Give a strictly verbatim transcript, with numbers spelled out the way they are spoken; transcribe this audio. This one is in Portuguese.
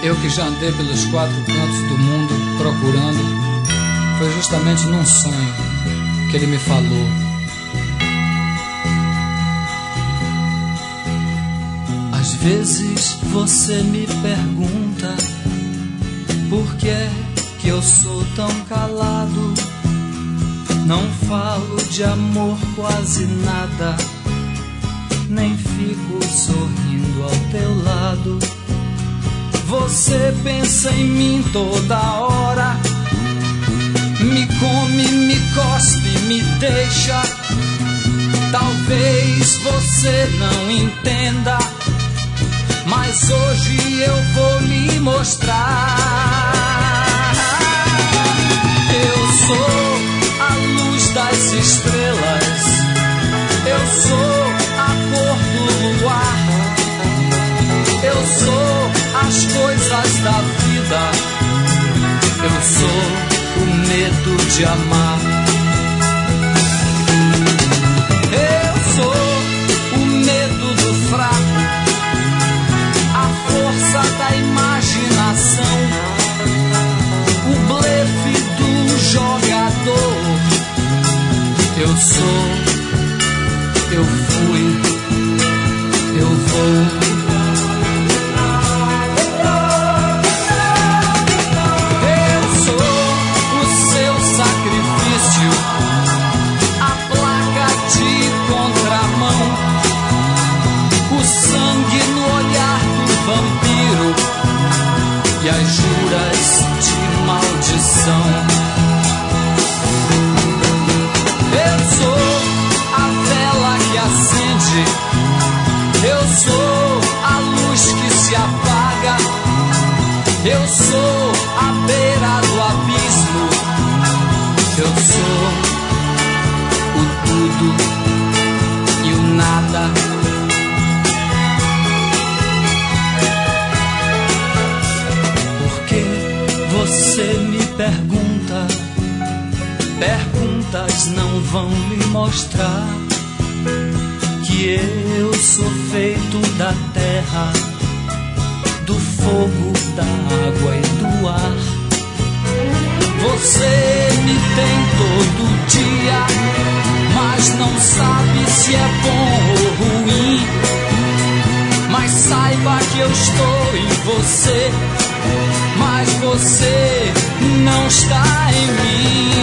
Eu que já andei pelos quatro cantos do mundo procurando, foi justamente num sonho que ele me falou. Às vezes você me pergunta por que é que eu sou tão calado. Não falo de amor quase nada, nem fico sorrindo ao teu lado. Você pensa em mim toda hora, me come, me cospe, me deixa. Talvez você não entenda, mas hoje eu vou lhe mostrar. Eu sou a luz das estrelas, eu sou a cor do luar, eu sou as coisas da vida, eu sou o medo de amar. Eu sou o medo do fraco, a força da imaginação, o blefe do jogador. Eu sou, eu fui, eu vou. E as juras de maldição. Eu sou a vela que acende, eu sou a luz que se apaga, eu sou a beira do abismo, eu sou o tudo e o nada. Você me pergunta, perguntas não vão lhe mostrar que eu sou feito da terra, do fogo, da água e do ar. Você me tem todo dia, mas não sabe se é bom ou ruim. Mas saiba que eu estou em você, mas você não está em mim.